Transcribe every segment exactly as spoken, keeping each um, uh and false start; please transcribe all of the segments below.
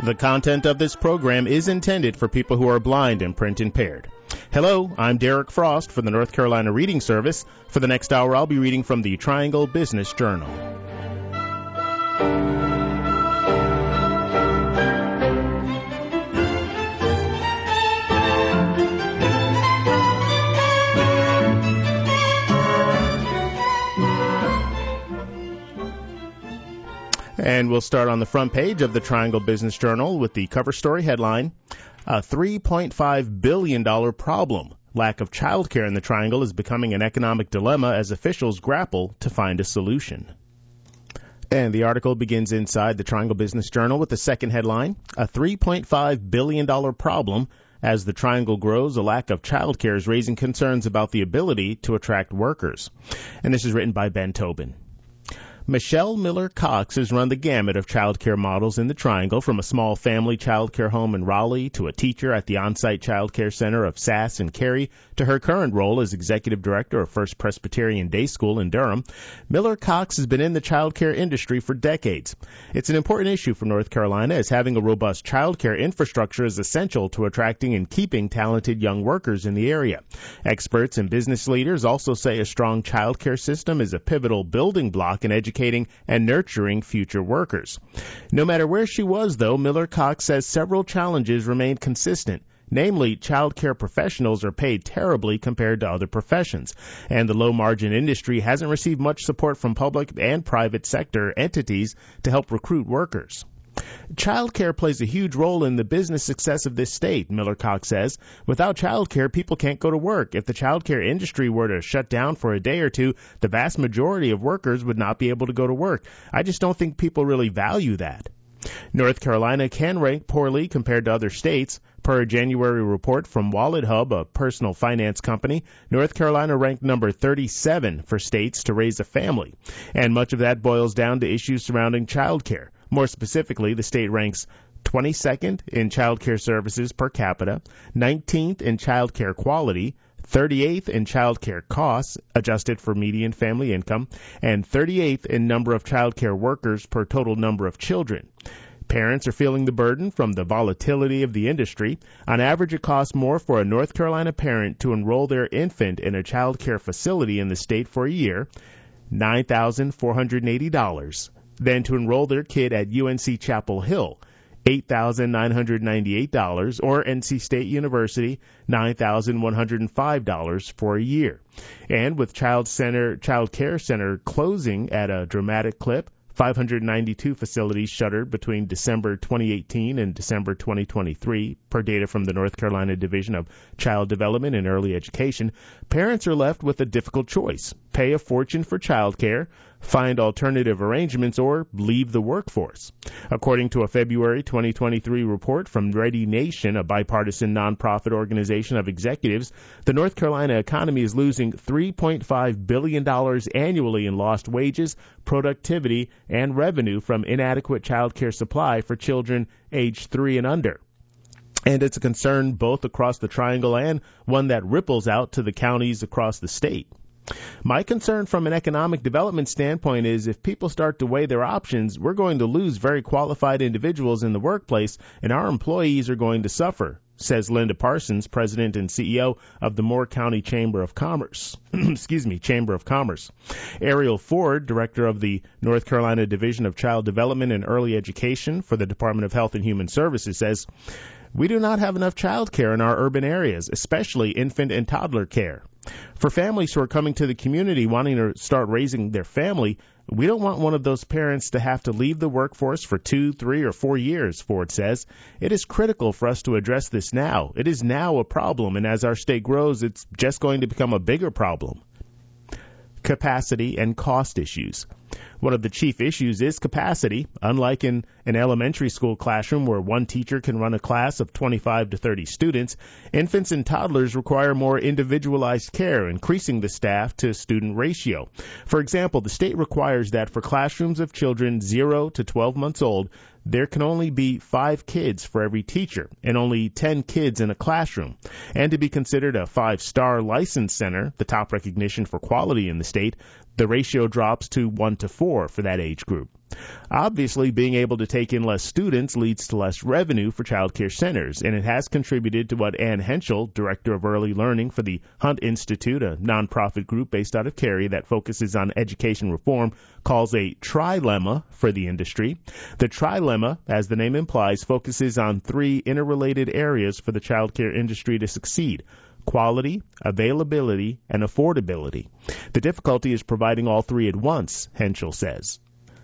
The content of this program is intended for people who are blind and print impaired. Hello, I'm Derek Frost for the North Carolina Reading Service. For the next hour, I'll be reading from the Triangle Business Journal. And we'll start on the front page of the Triangle Business Journal with the cover story headline, a three point five billion dollars problem. Lack of child care in the Triangle is becoming an economic dilemma as officials grapple to find a solution. And the article begins inside the Triangle Business Journal with the second headline, a three point five billion dollars problem. As the Triangle grows, a lack of child care is raising concerns about the ability to attract workers. And this is written by Ben Tobin. Michelle Miller Cox has run the gamut of child care models in the Triangle, from a small family child care home in Raleigh to a teacher at the on-site child care center of Sass and Cary to her current role as executive director of First Presbyterian Day School in Durham. Miller Cox has been in the child care industry for decades. It's an important issue for North Carolina, as having a robust child care infrastructure is essential to attracting and keeping talented young workers in the area. Experts and business leaders also say a strong child care system is a pivotal building block in education Educating and nurturing future workers. No matter where she was, though, Miller Cox says several challenges remain consistent. Namely, child care professionals are paid terribly compared to other professions, and the low-margin industry hasn't received much support from public and private sector entities to help recruit workers. Child care plays a huge role in the business success of this state, Miller Cox says. Without child care, people can't go to work. If the child care industry were to shut down for a day or two, the vast majority of workers would not be able to go to work. I just don't think people really value that. North Carolina can rank poorly compared to other states. Per a January report from WalletHub, a personal finance company, North Carolina ranked number thirty-seven for states to raise a family. And much of that boils down to issues surrounding child care. More specifically, the state ranks twenty-second in child care services per capita, nineteenth in child care quality, thirty-eighth in child care costs adjusted for median family income, and thirty-eighth in number of child care workers per total number of children. Parents are feeling the burden from the volatility of the industry. On average, it costs more for a North Carolina parent to enroll their infant in a child care facility in the state for a year, nine thousand four hundred eighty dollars, than to enroll their kid at U N C Chapel Hill, eight thousand nine hundred ninety-eight dollars, or N C State University, nine thousand one hundred five dollars for a year. And with child center, child care center closing at a dramatic clip, five hundred ninety-two facilities shuttered between December twenty eighteen and December twenty twenty-three, per data from the North Carolina Division of Child Development and Early Education, parents are left with a difficult choice: pay a fortune for child care, find alternative arrangements, or leave the workforce. According to a February twenty twenty-three report from Ready Nation, a bipartisan nonprofit organization of executives, the North Carolina economy is losing three point five billion dollars annually in lost wages, productivity, and revenue from inadequate child care supply for children aged three and under. And it's a concern both across the Triangle and one that ripples out to the counties across the state. My concern from an economic development standpoint is if people start to weigh their options, we're going to lose very qualified individuals in the workplace, and our employees are going to suffer, says Linda Parsons, president and C E O of the Moore County Chamber of Commerce. Excuse me, Chamber of Commerce. Ariel Ford, director of the North Carolina Division of Child Development and Early Education for the Department of Health and Human Services, says, "We do not have enough child care in our urban areas, especially infant and toddler care. For families who are coming to the community wanting to start raising their family, we don't want one of those parents to have to leave the workforce for two, three, or four years, Ford says. It is critical for us to address this now. It is now a problem, and as our state grows, it's just going to become a bigger problem." Capacity and cost issues. One of the chief issues is capacity. Unlike in an elementary school classroom where one teacher can run a class of twenty-five to thirty students, infants and toddlers require more individualized care, increasing the staff to student ratio. For example, the state requires that for classrooms of children zero to twelve months old, there can only be five kids for every teacher and only ten kids in a classroom. And to be considered a five-star licensed center, the top recognition for quality in the state, The ratio drops to one to four for that age group. Obviously, being able to take in less students leads to less revenue for child care centers, and it has contributed to what Ann Henschel, Director of Early Learning for the Hunt Institute, a nonprofit group based out of Cary that focuses on education reform, calls a trilemma for the industry. The trilemma, as the name implies, focuses on three interrelated areas for the child care industry to succeed: quality, availability, and affordability. The difficulty is providing all three at once, Henschel says.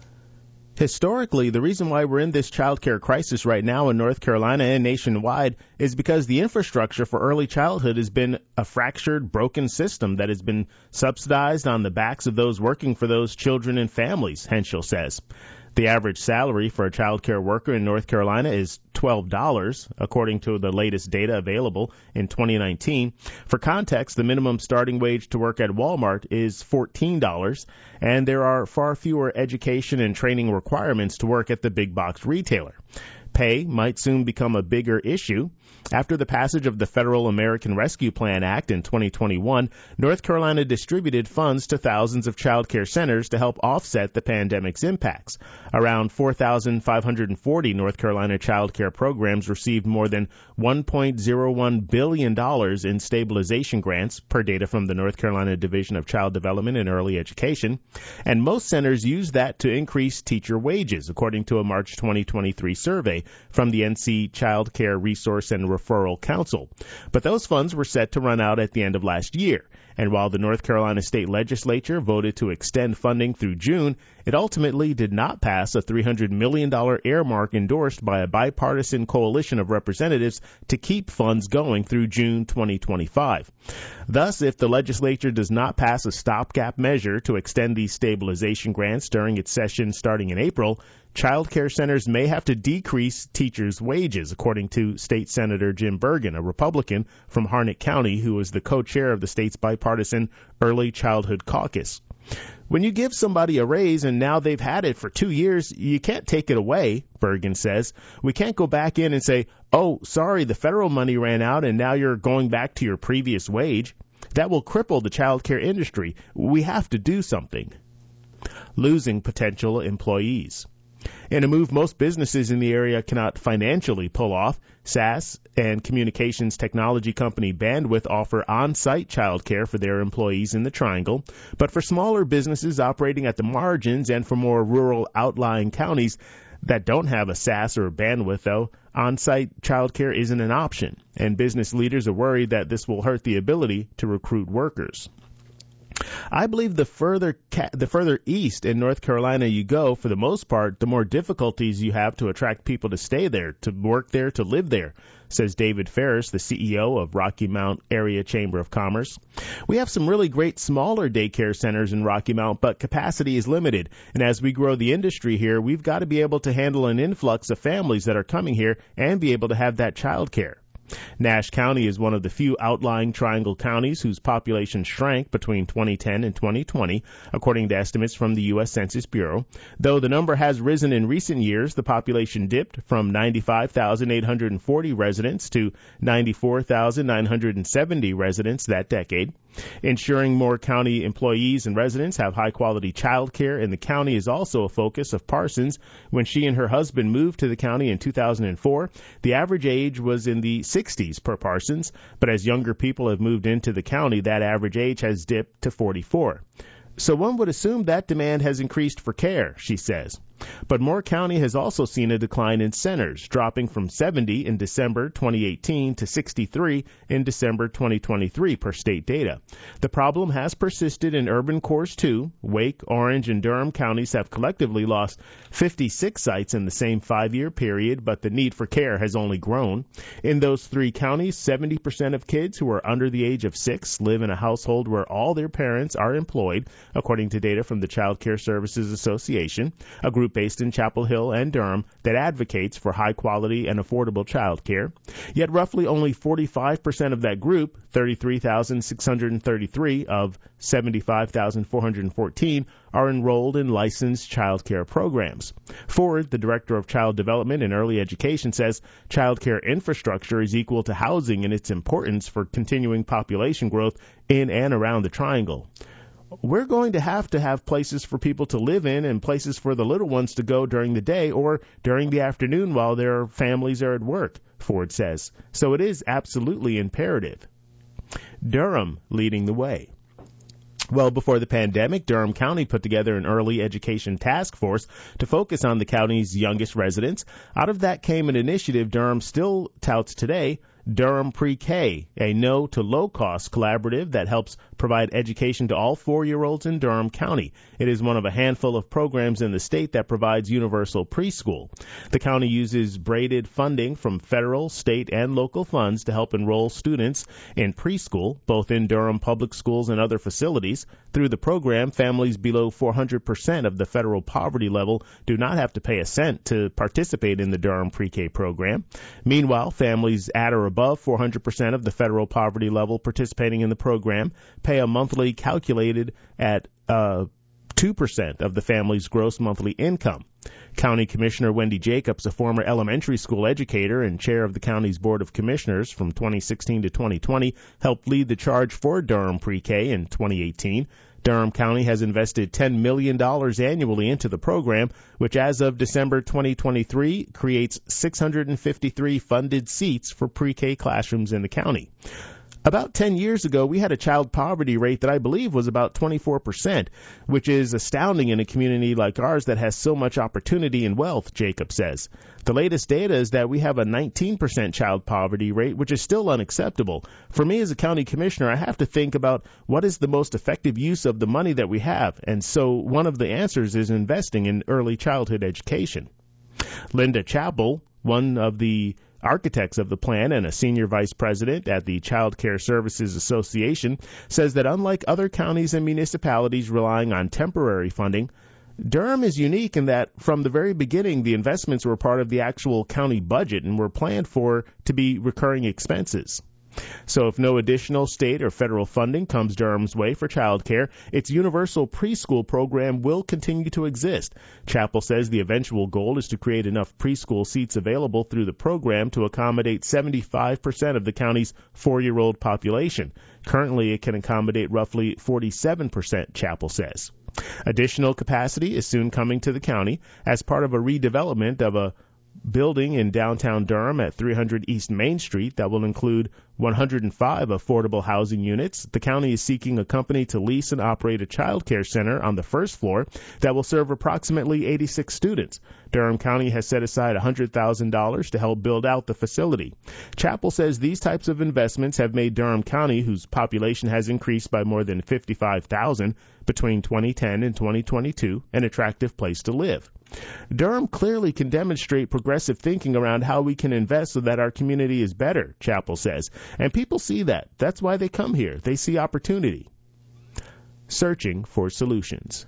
Historically, the reason why we're in this child care crisis right now in North Carolina and nationwide is because the infrastructure for early childhood has been a fractured, broken system that has been subsidized on the backs of those working for those children and families, Henschel says. The average salary for a child care worker in North Carolina is twelve dollars, according to the latest data available in twenty nineteen. For context, the minimum starting wage to work at Walmart is fourteen dollars, and there are far fewer education and training requirements to work at the big box retailer. Pay might soon become a bigger issue. After the passage of the Federal American Rescue Plan Act in twenty twenty-one, North Carolina distributed funds to thousands of child care centers to help offset the pandemic's impacts. Around four thousand five hundred forty North Carolina child care programs received more than one point zero one billion dollars in stabilization grants, per data from the North Carolina Division of Child Development and Early Education, and most centers used that to increase teacher wages, according to a March twenty twenty-three survey from the N C Child Care Resource and Referral Council. But those funds were set to run out at the end of last year. And while the North Carolina State Legislature voted to extend funding through June, it ultimately did not pass a three hundred million dollars earmark endorsed by a bipartisan coalition of representatives to keep funds going through June twenty twenty-five. Thus, if the legislature does not pass a stopgap measure to extend these stabilization grants during its session starting in April, child care centers may have to decrease teachers' wages, according to State Senator Jim Bergen, a Republican from Harnett County who is the co-chair of the state's bipartisan Early Childhood Caucus. When you give somebody a raise and now they've had it for two years, you can't take it away, Bergen says. We can't go back in and say, oh, sorry, the federal money ran out and now you're going back to your previous wage. That will cripple the child care industry. We have to do something. Losing potential employees. In a move most businesses in the area cannot financially pull off, SaaS and communications technology company Bandwidth offer on-site child care for their employees in the Triangle. But for smaller businesses operating at the margins and for more rural outlying counties that don't have a SaaS or a Bandwidth, though, on-site child care isn't an option, and business leaders are worried that this will hurt the ability to recruit workers. I believe the further ca- the further east in North Carolina you go, for the most part, the more difficulties you have to attract people to stay there, to work there, to live there, says David Ferris, the C E O of Rocky Mount Area Chamber of Commerce. We have some really great smaller daycare centers in Rocky Mount, but capacity is limited. And as we grow the industry here, we've got to be able to handle an influx of families that are coming here and be able to have that child care. Nash County is one of the few outlying Triangle counties whose population shrank between twenty ten and twenty twenty, according to estimates from the U S Census Bureau. Though the number has risen in recent years, the population dipped from ninety-five thousand eight hundred forty residents to ninety-four thousand nine hundred seventy residents that decade. Ensuring more county employees and residents have high-quality child care in the county is also a focus of Parsons. When she and her husband moved to the county in two thousand four, the average age was in the sixties per Parsons, but as younger people have moved into the county, that average age has dipped to forty-four. So one would assume that demand has increased for care, she says. But Moore County has also seen a decline in centers, dropping from seventy in December twenty eighteen to sixty-three in December twenty twenty-three per state data. The problem has persisted in urban cores too. Wake, Orange, and Durham counties have collectively lost fifty-six sites in the same five-year period, but the need for care has only grown. In those three counties, seventy percent of kids who are under the age of six live in a household where all their parents are employed, according to data from the Child Care Services Association, a group based in Chapel Hill and Durham that advocates for high-quality and affordable child care. Yet roughly only forty-five percent of that group, thirty-three thousand six hundred thirty-three of seventy-five thousand four hundred fourteen, are enrolled in licensed child care programs. Ford, the Director of Child Development and Early Education, says child care infrastructure is equal to housing in its importance for continuing population growth in and around the Triangle. we're going to have to have places for people to live in and places for the little ones to go during the day or during the afternoon while their families are at work, Ford says. So it is absolutely imperative. Durham leading the way. Well, before the pandemic, Durham County put together an early education task force to focus on the county's youngest residents. Out of that came an initiative Durham still touts today, Durham Pre-K, a no-to-low-cost collaborative that helps provide education to all four-year-olds in Durham County. It is one of a handful of programs in the state that provides universal preschool. The county uses braided funding from federal, state, and local funds to help enroll students in preschool, both in Durham public schools and other facilities. Through the program, families below four hundred percent of the federal poverty level do not have to pay a cent to participate in the Durham Pre-K program. Meanwhile, families at or above four hundred percent of the federal poverty level participating in the program pay a monthly calculated at uh, two percent of the family's gross monthly income. County Commissioner Wendy Jacobs, a former elementary school educator and chair of the county's Board of Commissioners from twenty sixteen to twenty twenty, helped lead the charge for Durham Pre-K in twenty eighteen. Durham County has invested ten million dollars annually into the program, which as of December twenty twenty-three creates six hundred fifty-three funded seats for pre-K classrooms in the county. About ten years ago, we had a child poverty rate that I believe was about twenty-four percent, which is astounding in a community like ours that has so much opportunity and wealth, Jacob says. The latest data is that we have a nineteen percent child poverty rate, which is still unacceptable. For me as a county commissioner, I have to think about what is the most effective use of the money that we have, and so one of the answers is investing in early childhood education. Linda Chappell, one of the architects of the plan and a senior vice president at the Child Care Services Association, says that unlike other counties and municipalities relying on temporary funding, Durham is unique in that from the very beginning the investments were part of the actual county budget and were planned for to be recurring expenses. So if no additional state or federal funding comes Durham's way for child care, its universal preschool program will continue to exist. Chappell says the eventual goal is to create enough preschool seats available through the program to accommodate seventy-five percent of the county's four-year-old population. Currently, it can accommodate roughly forty-seven percent, Chappell says. Additional capacity is soon coming to the county as part of a redevelopment of a building in downtown Durham at three hundred East Main Street that will include one hundred five affordable housing units. The county is seeking a company to lease and operate a child care center on the first floor that will serve approximately eighty-six students. Durham County has set aside one hundred thousand dollars to help build out the facility. Chappell says these types of investments have made Durham County, whose population has increased by more than fifty-five thousand between twenty ten and twenty twenty-two, an attractive place to live. Durham clearly can demonstrate progressive thinking around how we can invest so that our community is better, Chappell says. And people see that. That's why they come here. They see opportunity. Searching for solutions.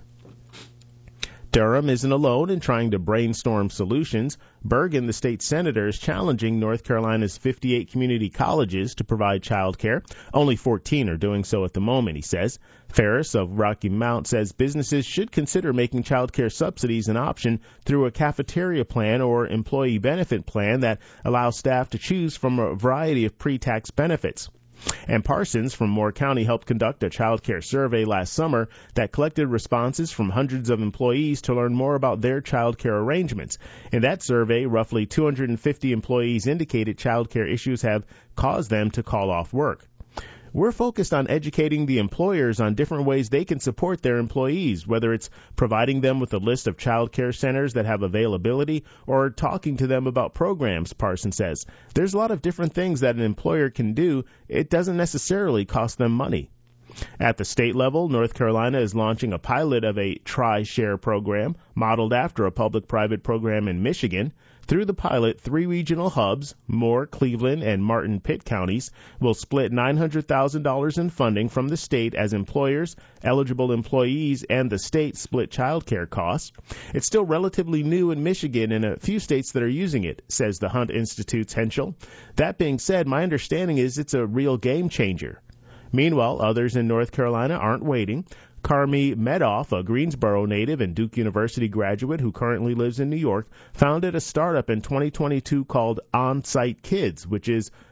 Durham isn't alone in trying to brainstorm solutions. Bergen, the state senator, is challenging North Carolina's fifty-eight community colleges to provide child care. Only fourteen are doing so at the moment, he says. Ferris of Rocky Mount says businesses should consider making child care subsidies an option through a cafeteria plan or employee benefit plan that allows staff to choose from a variety of pre-tax benefits. And Parsons from Moore County helped conduct a child care survey last summer that collected responses from hundreds of employees to learn more about their child care arrangements. In that survey, roughly two hundred fifty employees indicated child care issues have caused them to call off work. We're focused on educating the employers on different ways they can support their employees, whether it's providing them with a list of child care centers that have availability or talking to them about programs, Parsons says. There's a lot of different things that an employer can do. It doesn't necessarily cost them money. At the state level, North Carolina is launching a pilot of a Tri-Share program modeled after a public-private program in Michigan. Through the pilot, three regional hubs, Moore, Cleveland, and Martin Pitt counties, will split nine hundred thousand dollars in funding from the state as employers, eligible employees, and the state split child care costs. It's still relatively new in Michigan and a few states that are using it, says the Hunt Institute's Henschel. That being said, my understanding is it's a real game changer. Meanwhile, others in North Carolina aren't waiting. Carmi Medoff, a Greensboro native and Duke University graduate who currently lives in New York, founded a startup in twenty twenty-two called On-Site Kids, which is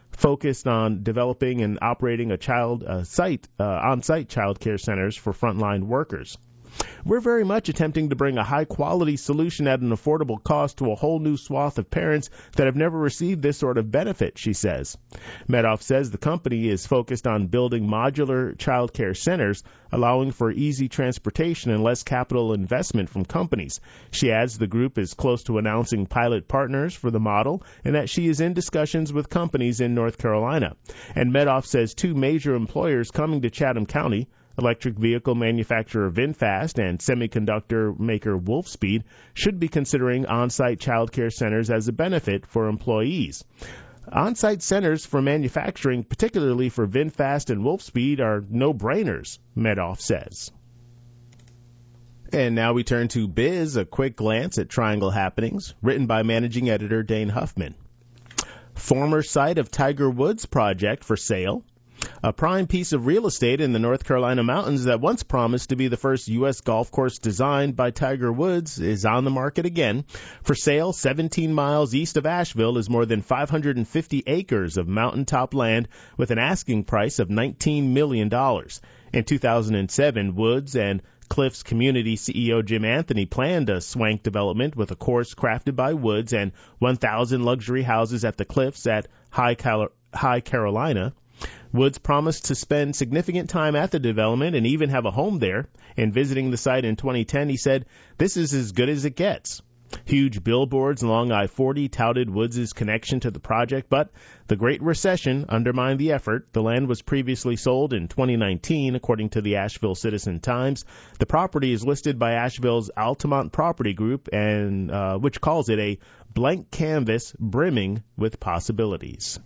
focused on developing and operating a child uh, site uh, on-site child care centers for frontline workers. We're very much attempting to bring a high-quality solution at an affordable cost to a whole new swath of parents that have never received this sort of benefit, she says. Medoff says the company is focused on building modular child care centers, allowing for easy transportation and less capital investment from companies. She adds the group is close to announcing pilot partners for the model and that she is in discussions with companies in North Carolina. And Medoff says two major employers coming to Chatham County, electric vehicle manufacturer VinFast and semiconductor maker Wolfspeed, should be considering on-site child care centers as a benefit for employees. On-site centers for manufacturing, particularly for VinFast and Wolfspeed, are no-brainers, Medoff says. And now we turn to Biz, a quick glance at Triangle happenings, written by managing editor Dane Huffman. Former site of Tiger Woods project for sale. A prime piece of real estate in the North Carolina mountains that once promised to be the first U S golf course designed by Tiger Woods is on the market again. For sale, seventeen miles east of Asheville, is more than five hundred fifty acres of mountaintop land with an asking price of nineteen million dollars. In two thousand seven, Woods and Cliffs Community C E O Jim Anthony planned a swank development with a course crafted by Woods and one thousand luxury houses at the Cliffs at High, Cal- High Carolina. Woods promised to spend significant time at the development and even have a home there. In visiting the site in twenty ten, he said, "This is as good as it gets." Huge billboards along I forty touted Woods' connection to the project, but the Great Recession undermined the effort. The land was previously sold in twenty nineteen, according to the Asheville Citizen-Times. The property is listed by Asheville's Altamont Property Group, and uh, which calls it a blank canvas brimming with possibilities.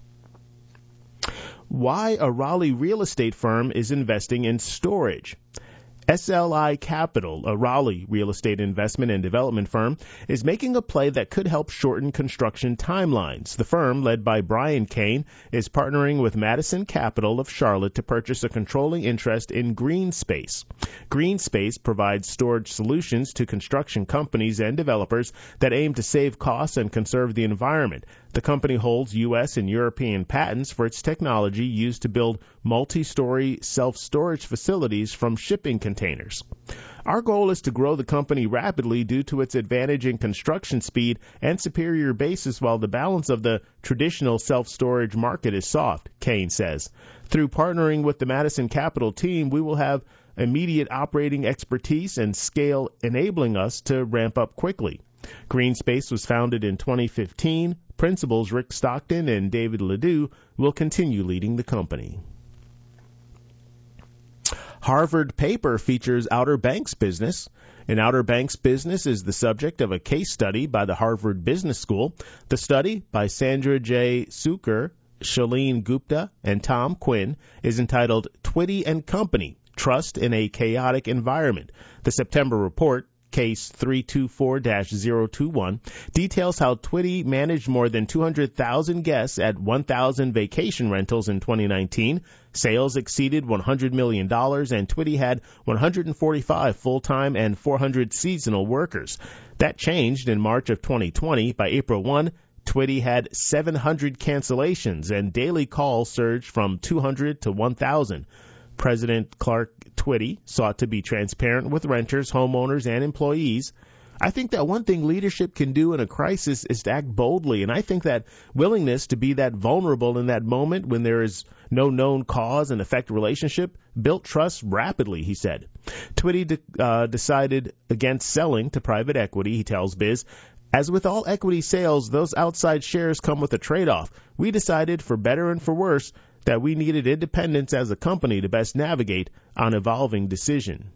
Why a Raleigh real estate firm is investing in storage. S L I Capital, a Raleigh real estate investment and development firm, is making a play that could help shorten construction timelines. The firm, led by Brian Kane, is partnering with Madison Capital of Charlotte to purchase a controlling interest in GreenSpace. GreenSpace provides storage solutions to construction companies and developers that aim to save costs and conserve the environment. The company holds U S and European patents for its technology used to build multi-story self-storage facilities from shipping containers. Our goal is to grow the company rapidly due to its advantage in construction speed and superior basis while the balance of the traditional self-storage market is soft, Kane says. Through partnering with the Madison Capital team, we will have immediate operating expertise and scale enabling us to ramp up quickly. GreenSpace was founded in twenty fifteen. Principals Rick Stockton and David Ledoux will continue leading the company. Harvard paper features Outer Banks business. An Outer Banks business is the subject of a case study by the Harvard Business School. The study, by Sandra J. Suker, Shaleen Gupta, and Tom Quinn, is entitled Twitty and Company, Trust in a Chaotic Environment. The September report, Case three two four dash zero two one, details how Twitty managed more than two hundred thousand guests at one thousand vacation rentals in twenty nineteen. Sales exceeded one hundred million dollars, and Twitty had one hundred forty-five full-time and four hundred seasonal workers. That changed in March of twenty twenty. By April first, Twitty had seven hundred cancellations, and daily calls surged from two hundred to one thousand. President Clark Twitty sought to be transparent with renters, homeowners, and employees. I think that one thing leadership can do in a crisis is to act boldly, and I think that willingness to be that vulnerable in that moment when there is no known cause and effect relationship built trust rapidly, he said. Twitty de- uh, decided against selling to private equity, he tells Biz. As with all equity sales, those outside shares come with a trade-off. We decided, for better and for worse, that we needed independence as a company to best navigate an evolving decision.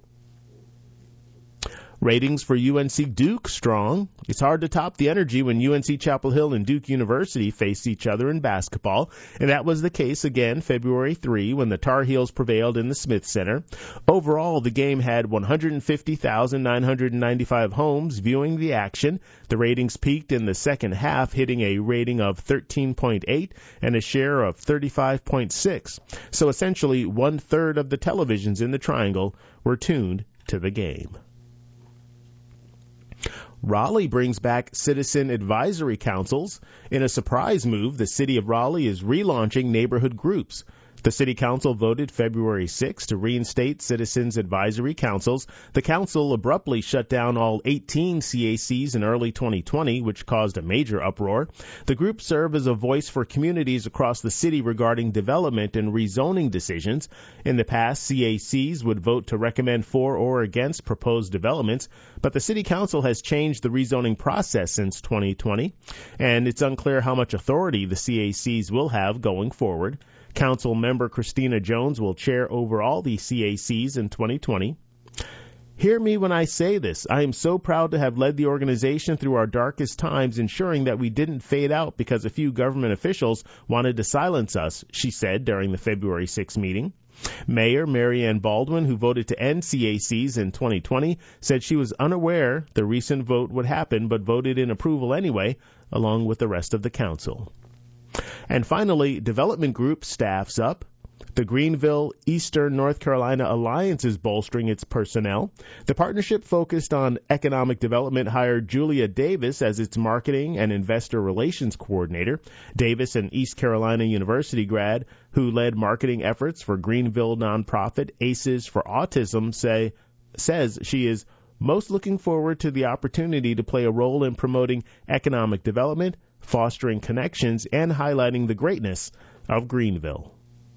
Ratings for U N C Duke strong. It's hard to top the energy when U N C Chapel Hill and Duke University face each other in basketball, and that was the case again February third when the Tar Heels prevailed in the Smith Center. Overall, the game had one hundred fifty thousand nine hundred ninety-five homes viewing the action. The ratings peaked in the second half, hitting a rating of thirteen point eight and a share of thirty-five point six. So essentially, one-third of the televisions in the Triangle were tuned to the game. Raleigh brings back citizen advisory councils. In a surprise move, the city of Raleigh is relaunching neighborhood groups. The city council voted February sixth to reinstate citizens advisory councils. The council abruptly shut down all eighteen C A Cs in early twenty twenty, which caused a major uproar. The groups serve as a voice for communities across the city regarding development and rezoning decisions. In the past, C A Cs would vote to recommend for or against proposed developments, but the city council has changed the rezoning process since twenty twenty, and it's unclear how much authority the C A Cs will have going forward. Council member Christina Jones will chair over all the C A Cs in twenty twenty. Hear me when I say this. I am so proud to have led the organization through our darkest times, ensuring that we didn't fade out because a few government officials wanted to silence us, she said during the February sixth meeting. Mayor Mary Ann Baldwin, who voted to end C A Cs in twenty twenty, said she was unaware the recent vote would happen, but voted in approval anyway, along with the rest of the council. And finally, Development Group staffs up. The Greenville Eastern North Carolina Alliance is bolstering its personnel. The partnership focused on economic development hired Julia Davis as its marketing and investor relations coordinator. Davis, an East Carolina University grad who led marketing efforts for Greenville nonprofit Aces for Autism, say, says she is most looking forward to the opportunity to play a role in promoting economic development, fostering connections, and highlighting the greatness of Greenville.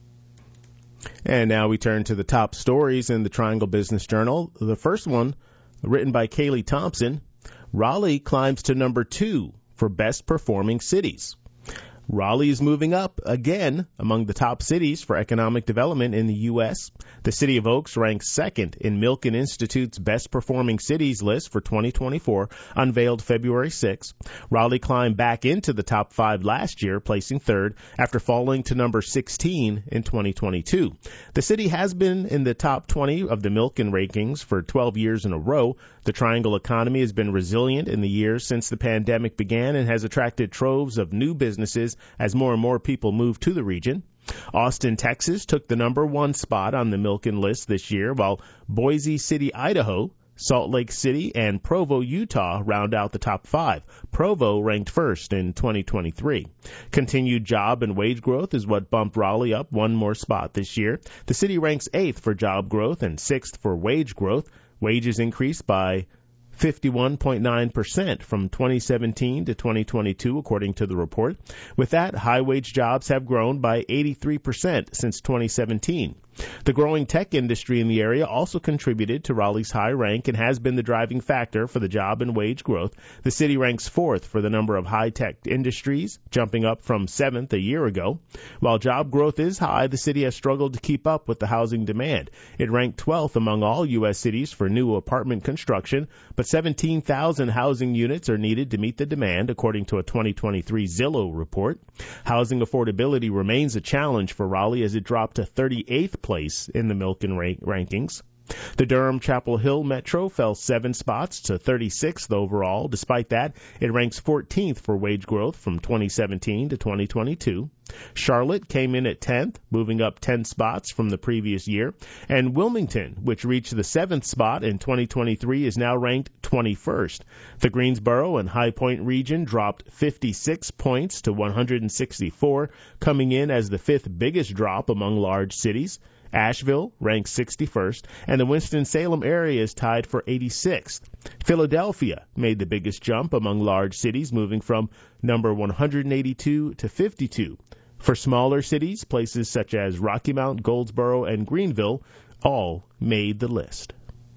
And now we turn to the top stories in the Triangle Business Journal. The first one, written by Kaylee Thompson, Raleigh climbs to number two for best performing cities. Raleigh is moving up again among the top cities for economic development in the U S. The City of Oaks ranks second in Milken Institute's Best Performing Cities list for twenty twenty-four, unveiled February sixth. Raleigh climbed back into the top five last year, placing third after falling to number sixteen in twenty twenty-two. The city has been in the top twenty of the Milken rankings for twelve years in a row. The Triangle economy has been resilient in the years since the pandemic began and has attracted troves of new businesses as more and more people move to the region. Austin, Texas took the number one spot on the Milken list this year, while Boise City, Idaho, Salt Lake City, and Provo, Utah round out the top five. Provo ranked first in twenty twenty-three. Continued job and wage growth is what bumped Raleigh up one more spot this year. The city ranks eighth for job growth and sixth for wage growth. Wages increased by fifty-one point nine percent from twenty seventeen to twenty twenty-two, according to the report. With that, high-wage jobs have grown by eighty-three percent since twenty seventeen. The growing tech industry in the area also contributed to Raleigh's high rank and has been the driving factor for the job and wage growth. The city ranks fourth for the number of high-tech industries, jumping up from seventh a year ago. While job growth is high, the city has struggled to keep up with the housing demand. It ranked twelfth among all U S cities for new apartment construction, but seventeen thousand housing units are needed to meet the demand, according to a twenty twenty-three Zillow report. Housing affordability remains a challenge for Raleigh as it dropped to thirty-eighth place in the Milken rank- rankings. The Durham-Chapel Hill Metro fell seven spots to thirty-sixth overall. Despite that, it ranks fourteenth for wage growth from twenty seventeen to twenty twenty-two. Charlotte came in at tenth, moving up ten spots from the previous year. And Wilmington, which reached the seventh spot in twenty twenty-three, is now ranked twenty-first. The Greensboro and High Point region dropped fifty-six points to one hundred sixty-four, coming in as the fifth biggest drop among large cities. Asheville ranks sixty-first, and the Winston-Salem area is tied for eighty-sixth. Philadelphia made the biggest jump among large cities, moving from number one hundred eighty-two to fifty-two. For smaller cities, places such as Rocky Mount, Goldsboro, and Greenville all made the list.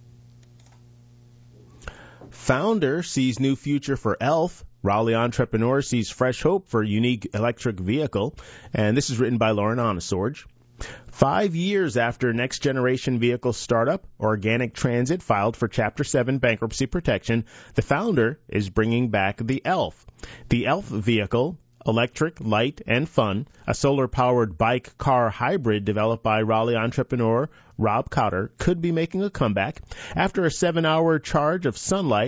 Founder sees new future for E L F. Raleigh entrepreneur sees fresh hope for unique electric vehicle. And this is written by Lauren Onesorge. Five years after next-generation vehicle startup, Organic Transit filed for Chapter seven bankruptcy protection, the founder is bringing back the E L F. The E L F vehicle, electric, light, and fun, a solar-powered bike-car hybrid developed by Raleigh entrepreneur Rob Cotter, could be making a comeback. After a seven-hour charge of sunlight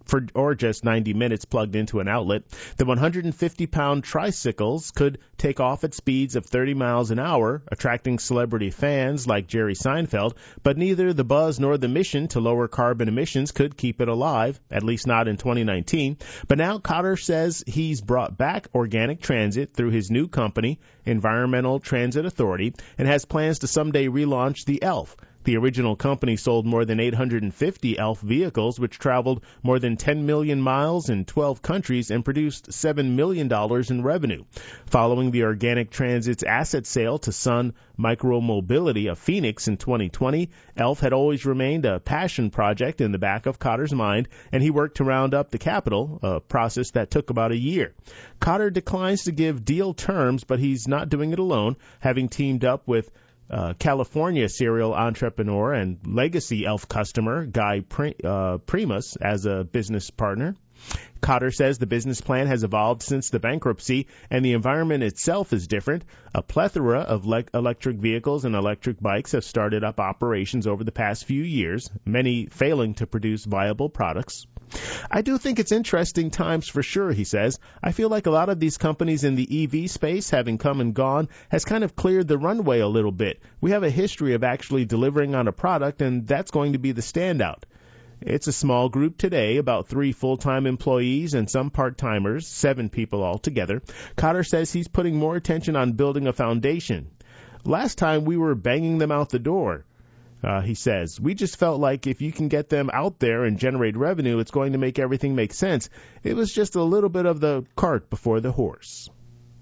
for or just ninety minutes plugged into an outlet. The one hundred fifty pound tricycles could take off at speeds of thirty miles an hour, attracting celebrity fans like Jerry Seinfeld, but neither the buzz nor the mission to lower carbon emissions could keep it alive, at least not in twenty nineteen. But now Cotter says he's brought back organic transit through his new company, Environmental Transit Authority, and has plans to someday relaunch the ELF. The original company sold more than eight hundred fifty ELF vehicles, which traveled more than ten million miles in twelve countries and produced seven million dollars in revenue. Following the organic transit's asset sale to Sun Micromobility of Phoenix in twenty twenty, ELF had always remained a passion project in the back of Cotter's mind, and he worked to round up the capital, a process that took about a year. Cotter declines to give deal terms, but he's not doing it alone, having teamed up with Uh, California serial entrepreneur and legacy ELF customer Guy Pri- uh, Primus as a business partner. Cotter says the business plan has evolved since the bankruptcy, and the environment itself is different. A plethora of le- electric vehicles and electric bikes have started up operations over the past few years, many failing to produce viable products. I do think it's interesting times for sure, he says. I feel like a lot of these companies in the E V space, having come and gone, has kind of cleared the runway a little bit. We have a history of actually delivering on a product, and that's going to be the standout. It's a small group today, about three full-time employees and some part-timers, seven people altogether. Cotter says he's putting more attention on building a foundation. Last time we were banging them out the door. Uh, he says, we just felt like if you can get them out there and generate revenue, it's going to make everything make sense. It was just a little bit of the cart before the horse.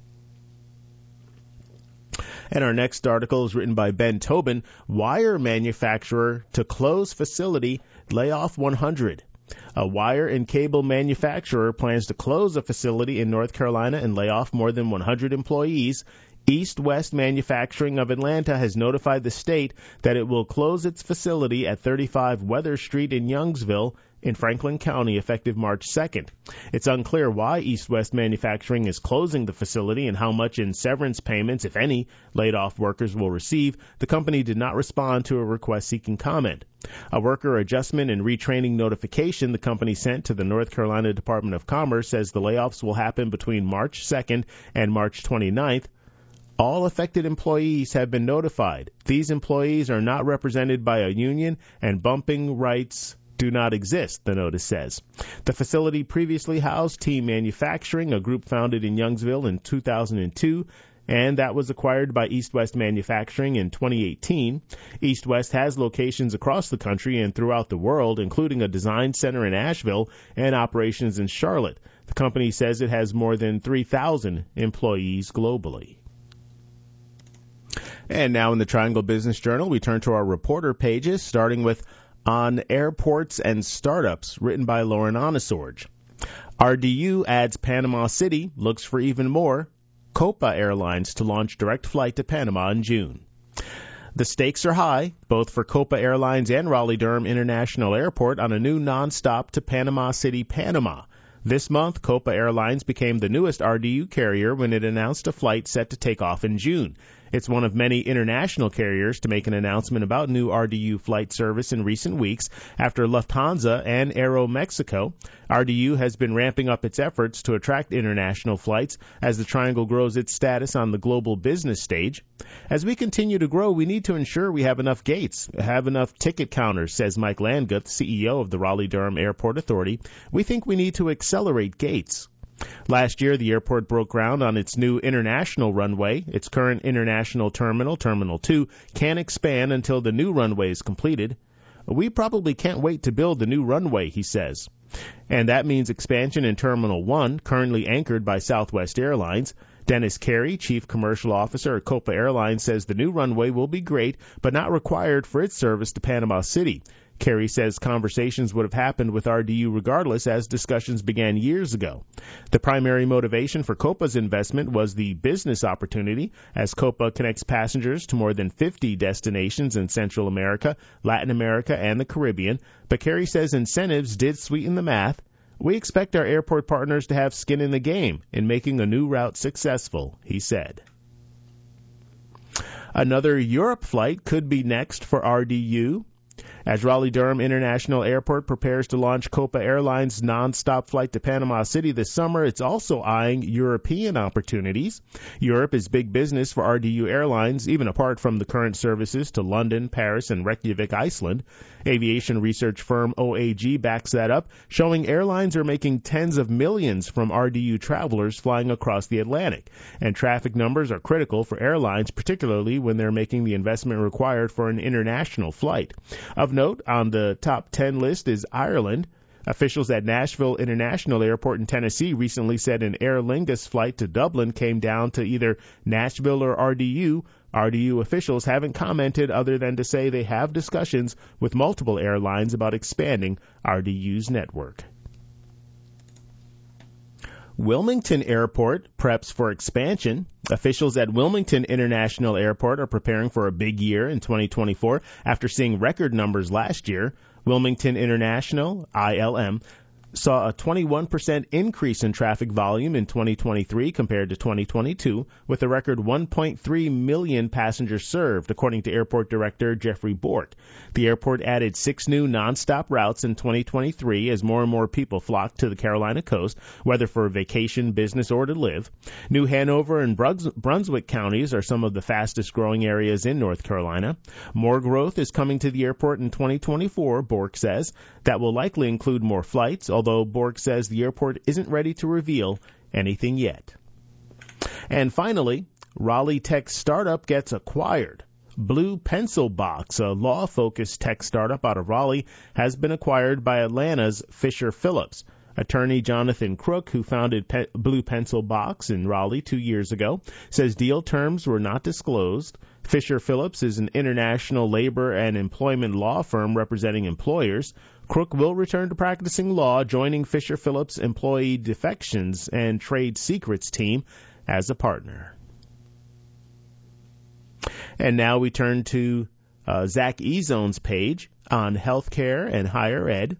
And our next article is written by Ben Tobin. Wire manufacturer to close facility, lay off one hundred. A wire and cable manufacturer plans to close a facility in North Carolina and lay off more than one hundred employees. East West Manufacturing of Atlanta has notified the state that it will close its facility at thirty-five Weather Street in Youngsville in Franklin County effective March second. It's unclear why East West Manufacturing is closing the facility and how much in severance payments, if any, laid-off workers will receive. The company did not respond to a request seeking comment. A worker adjustment and retraining notification the company sent to the North Carolina Department of Commerce says the layoffs will happen between March second and March twenty-ninth. All affected employees have been notified. These employees are not represented by a union, and bumping rights do not exist, the notice says. The facility previously housed Team Manufacturing, a group founded in Youngsville in two thousand two, and that was acquired by East West Manufacturing in twenty eighteen. East West has locations across the country and throughout the world, including a design center in Asheville and operations in Charlotte. The company says it has more than three thousand employees globally. And now in the Triangle Business Journal, we turn to our reporter pages, starting with On Airports and Startups, written by Lauren Onesorge. R D U adds Panama City, looks for even more. Copa Airlines to launch direct flight to Panama in June. The stakes are high, both for Copa Airlines and Raleigh-Durham International Airport, on a new nonstop to Panama City, Panama. This month, Copa Airlines became the newest R D U carrier when it announced a flight set to take off in June. It's one of many international carriers to make an announcement about new R D U flight service in recent weeks after Lufthansa and Aeromexico. R D U has been ramping up its efforts to attract international flights as the Triangle grows its status on the global business stage. As we continue to grow, we need to ensure we have enough gates, have enough ticket counters, says Mike Landguth, C E O of the Raleigh-Durham Airport Authority. We think we need to accelerate gates. Last year, the airport broke ground on its new international runway. Its current international terminal, Terminal two, can't expand until the new runway is completed. We probably can't wait to build the new runway, he says. And that means expansion in Terminal one, currently anchored by Southwest Airlines. Dennis Carey, Chief Commercial Officer at Copa Airlines, says the new runway will be great, but not required for its service to Panama City. Carey says conversations would have happened with R D U regardless, as discussions began years ago. The primary motivation for Copa's investment was the business opportunity, as Copa connects passengers to more than fifty destinations in Central America, Latin America, and the Caribbean. But Carey says incentives did sweeten the math. We expect our airport partners to have skin in the game in making a new route successful, he said. Another Europe flight could be next for R D U. As Raleigh-Durham International Airport prepares to launch Copa Airlines' nonstop flight to Panama City this summer, it's also eyeing European opportunities. Europe is big business for R D U Airlines, even apart from the current services to London, Paris, and Reykjavik, Iceland. Aviation research firm O A G backs that up, showing airlines are making tens of millions from R D U travelers flying across the Atlantic. And traffic numbers are critical for airlines, particularly when they're making the investment required for an international flight. Of note, on the top ten list is Ireland. Officials at Nashville International Airport in Tennessee recently said an Aer Lingus flight to Dublin came down to either Nashville or R D U. R D U officials haven't commented other than to say they have discussions with multiple airlines about expanding R D U's network. Wilmington Airport preps for expansion. Officials at Wilmington International Airport are preparing for a big year in twenty twenty-four after seeing record numbers last year. Wilmington International, I L M, saw a twenty-one percent increase in traffic volume in twenty twenty-three compared to twenty twenty-two, with a record one point three million passengers served, according to Airport Director Jeffrey Bork. The airport added six new nonstop routes in twenty twenty-three as more and more people flocked to the Carolina coast, whether for vacation, business, or to live. New Hanover and Brunswick counties are some of the fastest growing areas in North Carolina. More growth is coming to the airport in twenty twenty-four, Bork says. That will likely include more flights, although Bork says the airport isn't ready to reveal anything yet. And finally, Raleigh tech startup gets acquired. Blue Pencil Box, a law-focused tech startup out of Raleigh, has been acquired by Atlanta's Fisher Phillips. Attorney Jonathan Crook, who founded Pe- Blue Pencil Box in Raleigh two years ago, says deal terms were not disclosed. Fisher Phillips is an international labor and employment law firm representing employers. Crook will return to practicing law, joining Fisher Phillips' employee defections and trade secrets team as a partner. And now we turn to uh, Zach Ezone's page on healthcare and higher ed.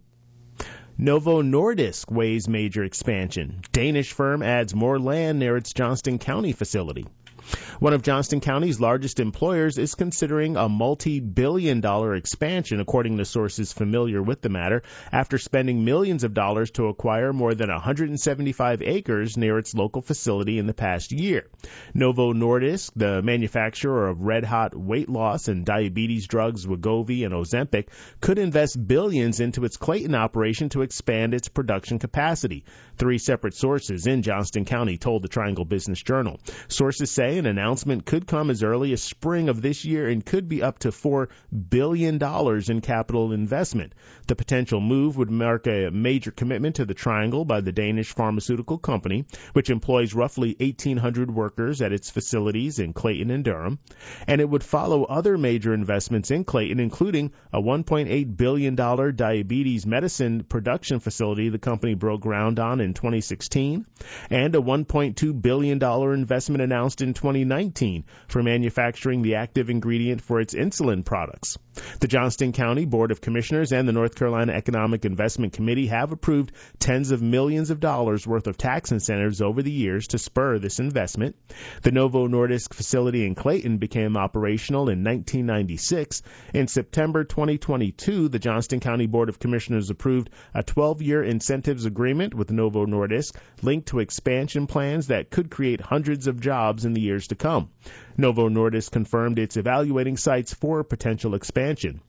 Novo Nordisk weighs major expansion. Danish firm adds more land near its Johnston County facility. One of Johnston County's largest employers is considering a multi-billion dollar expansion, according to sources familiar with the matter, after spending millions of dollars to acquire more than one hundred seventy-five acres near its local facility in the past year. Novo Nordisk, the manufacturer of red-hot weight loss and diabetes drugs Wegovy and Ozempic, could invest billions into its Clayton operation to expand its production capacity. Three separate sources in Johnston County told the Triangle Business Journal. Sources say an announcement could come as early as spring of this year and could be up to four billion dollars in capital investment. The potential move would mark a major commitment to the Triangle by the Danish pharmaceutical company, which employs roughly eighteen hundred workers at its facilities in Clayton and Durham. And it would follow other major investments in Clayton, including a one point eight billion dollars diabetes medicine production facility the company broke ground on in twenty sixteen, and a one point two billion dollars investment announced in twenty nineteen for manufacturing the active ingredient for its insulin products. The Johnston County Board of Commissioners and the North Carolina Economic Investment Committee have approved tens of millions of dollars worth of tax incentives over the years to spur this investment. The Novo Nordisk facility in Clayton became operational in nineteen ninety-six. In September twenty twenty-two, the Johnston County Board of Commissioners approved a twelve-year incentives agreement with Novo Nordisk linked to expansion plans that could create hundreds of jobs in the years to come. Novo Nordisk confirmed it's evaluating sites for potential expansion.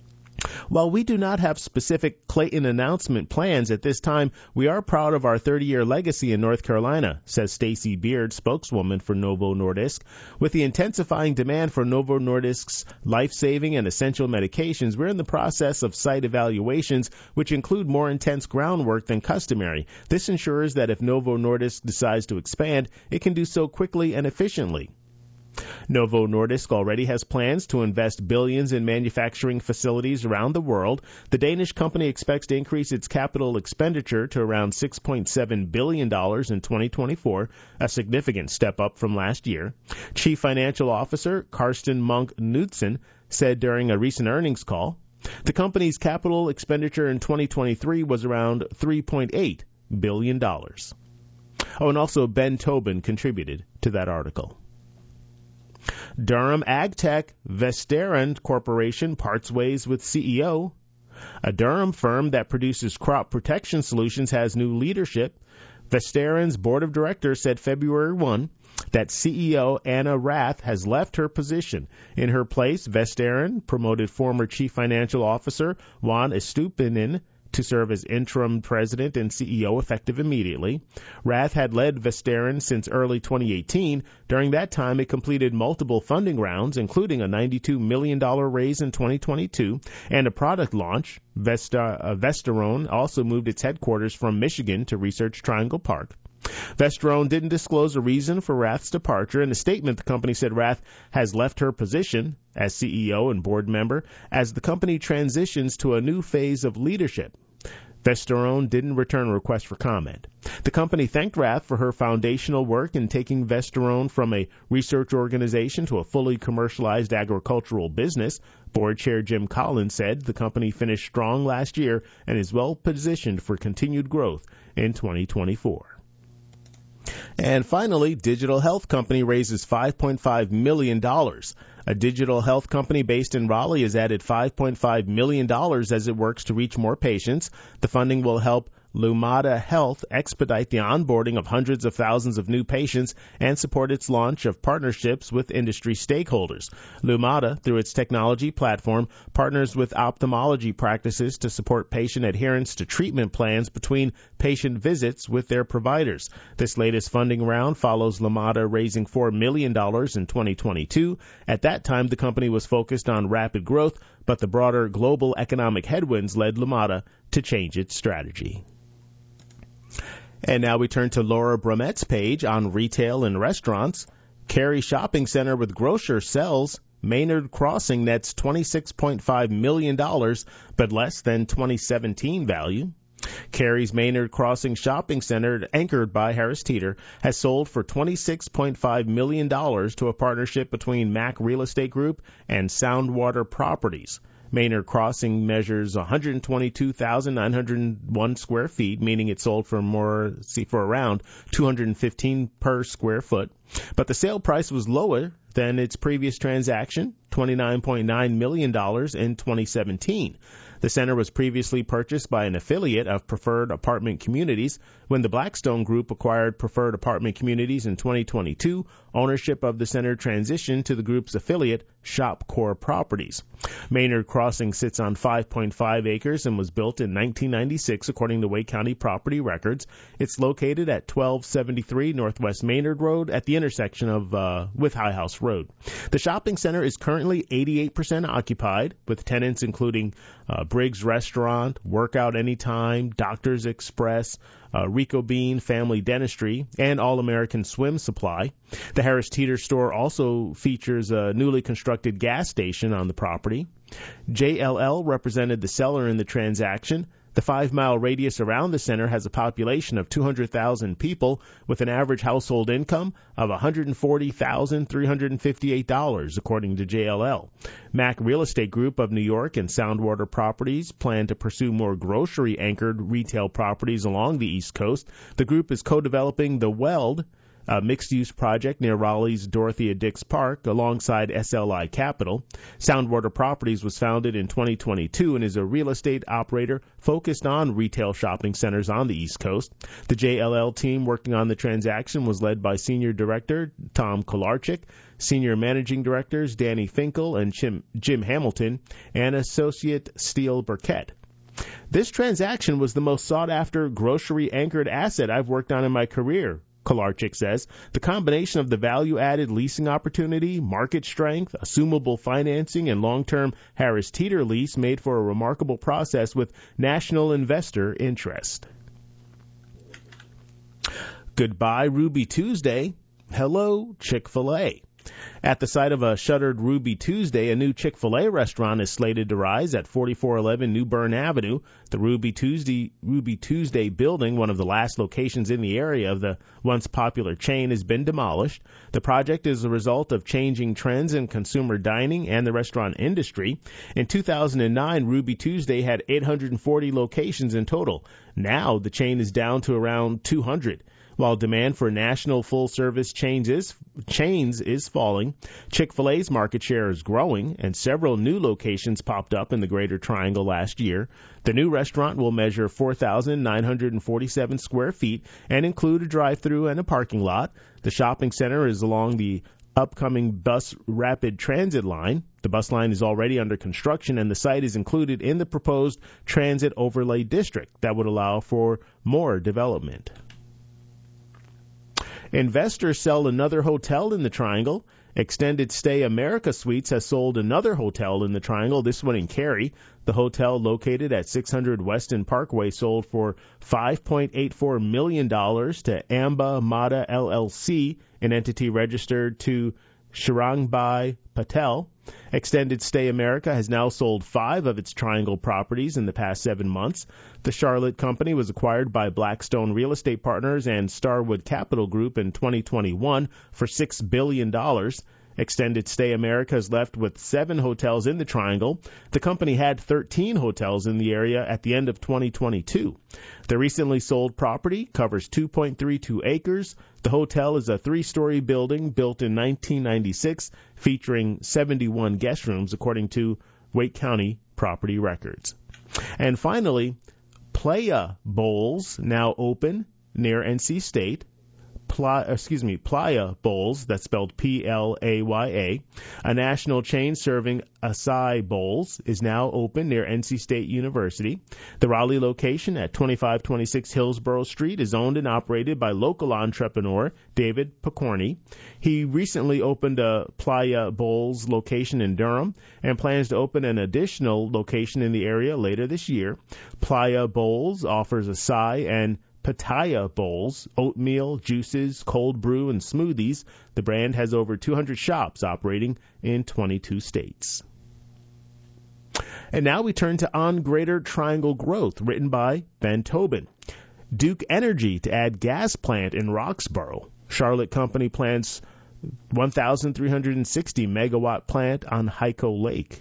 While we do not have specific Clayton announcement plans at this time, we are proud of our thirty-year legacy in North Carolina, says Stacy Beard, spokeswoman for Novo Nordisk. With the intensifying demand for Novo Nordisk's life-saving and essential medications, we're in the process of site evaluations, which include more intense groundwork than customary. This ensures that if Novo Nordisk decides to expand, it can do so quickly and efficiently. Novo Nordisk already has plans to invest billions in manufacturing facilities around the world. The Danish company expects to increase its capital expenditure to around six point seven billion dollars in twenty twenty-four, a significant step up from last year. Chief Financial Officer Karsten Munk Knudsen said during a recent earnings call, the company's capital expenditure in twenty twenty-three was around three point eight billion dollars. Oh, and also Ben Tobin contributed to that article. Durham AgTech Vestaran Corporation parts ways with C E O. A Durham firm that produces crop protection solutions has new leadership. Vestaran's board of directors said February first that C E O Anna Rath has left her position. In her place, Vestaran promoted former chief financial officer Juan Estupinen to serve as interim president and C E O effective immediately. Rath had led Vestaran since early twenty eighteen. During that time, it completed multiple funding rounds, including a ninety-two million dollars raise in twenty twenty-two and a product launch. Vesta, uh, Vesterone also moved its headquarters from Michigan to Research Triangle Park. Vesterone didn't disclose a reason for Rath's departure. In a statement, the company said Rath has left her position as C E O and board member as the company transitions to a new phase of leadership. Vesterone didn't return a request for comment. The company thanked Rath for her foundational work in taking Vesterone from a research organization to a fully commercialized agricultural business. Board Chair Jim Collins said the company finished strong last year and is well positioned for continued growth in twenty twenty-four. And finally, digital health company raises five point five million dollars. A digital health company based in Raleigh has added five point five million dollars as it works to reach more patients. The funding will help Lumada Health expedite the onboarding of hundreds of thousands of new patients and support its launch of partnerships with industry stakeholders. Lumada, through its technology platform, partners with ophthalmology practices to support patient adherence to treatment plans between patient visits with their providers. This latest funding round follows Lumada raising four million dollars in twenty twenty-two. At that time, the company was focused on rapid growth, but the broader global economic headwinds led Lumada to change its strategy. And now we turn to Laura Bramet's page on retail and restaurants. Cary Shopping Center with grocer sells. Maynard Crossing nets twenty-six point five million dollars, but less than twenty seventeen value. Cary's Maynard Crossing Shopping Center, anchored by Harris Teeter, has sold for twenty-six point five million dollars to a partnership between Mack Real Estate Group and Soundwater Properties. Maynard Crossing measures one hundred twenty-two thousand nine hundred one square feet, meaning it sold for more, see, for around two hundred fifteen per square foot. But the sale price was lower than its previous transaction, twenty-nine point nine million dollars in twenty seventeen. The center was previously purchased by an affiliate of Preferred Apartment Communities. When the Blackstone Group acquired Preferred Apartment Communities in twenty twenty-two, ownership of the center transitioned to the group's affiliate, Shopcore Properties. Maynard Crossing sits on five point five acres and was built in nineteen ninety-six, according to Wake County property records. It's located at twelve seventy-three Northwest Maynard Road at the intersection of uh, with High House Road. The shopping center is currently eighty-eight percent occupied, with tenants including uh, Briggs Restaurant, Workout Anytime, Doctors Express, uh, Rico Bean Family Dentistry, and All-American Swim Supply. The Harris Teeter store also features a newly constructed gas station on the property. J L L represented the seller in the transaction. The five-mile radius around the center has a population of two hundred thousand people with an average household income of one hundred forty thousand three hundred fifty-eight dollars, according to J L L. Mack Real Estate Group of New York and Soundwater Properties plan to pursue more grocery-anchored retail properties along the East Coast. The group is co-developing the Weld, a mixed-use project near Raleigh's Dorothea Dix Park alongside S L I Capital. Soundwater Properties was founded in twenty twenty-two and is a real estate operator focused on retail shopping centers on the East Coast. The J L L team working on the transaction was led by Senior Director Tom Kolarczyk, Senior Managing Directors Danny Finkel and Jim, Jim Hamilton, and Associate Steele Burkett. This transaction was the most sought-after grocery-anchored asset I've worked on in my career, Kolarczyk says. The combination of the value-added leasing opportunity, market strength, assumable financing, and long-term Harris Teeter lease made for a remarkable process with national investor interest. Goodbye, Ruby Tuesday. Hello, Chick-fil-A. At the site of a shuttered Ruby Tuesday, a new Chick-fil-A restaurant is slated to rise at forty-four eleven New Bern Avenue. The Ruby Tuesday Ruby Tuesday building, one of the last locations in the area of the once popular chain, has been demolished. The project is a result of changing trends in consumer dining and the restaurant industry. In two thousand nine, Ruby Tuesday had eight hundred forty locations in total. Now the chain is down to around two hundred. While demand for national full-service chains is, chains is falling, Chick-fil-A's market share is growing, and several new locations popped up in the Greater Triangle last year. The new restaurant will measure four thousand nine hundred forty-seven square feet and include a drive-through and a parking lot. The shopping center is along the upcoming bus rapid transit line. The bus line is already under construction, and the site is included in the proposed transit overlay district that would allow for more development. Investors sell another hotel in the Triangle. Extended Stay America Suites has sold another hotel in the Triangle, this one in Cary. The hotel, located at six hundred Weston Parkway, sold for five point eight four million dollars to Amba Mata L L C, an entity registered to Sharangbai Patel. Extended Stay America has now sold five of its Triangle properties in the past seven months. The Charlotte company was acquired by Blackstone Real Estate Partners and Starwood Capital Group in twenty twenty-one for six billion dollars. Extended Stay America is left with seven hotels in the Triangle. The company had thirteen hotels in the area at the end of twenty twenty-two. The recently sold property covers two point three two acres. The hotel is a three-story building built in nineteen ninety-six, featuring seventy-one guest rooms, according to Wake County property records. And finally, Playa Bowls, now open near N C State. Pla- excuse me, Playa Bowls, that's spelled P L A Y A, a national chain serving acai bowls, is now open near N C State University. The Raleigh location at twenty-five twenty-six Hillsborough Street is owned and operated by local entrepreneur David Picorni. He recently opened a Playa Bowls location in Durham and plans to open an additional location in the area later this year. Playa Bowls offers acai and Pitaya bowls, oatmeal, juices, cold brew, and smoothies. The brand has over two hundred shops operating in twenty-two states. And now we turn to On Greater Triangle Growth, written by Ben Tobin. Duke Energy to add gas plant in Roxborough. Charlotte company plans one thousand three hundred sixty megawatt plant on Hyco Lake.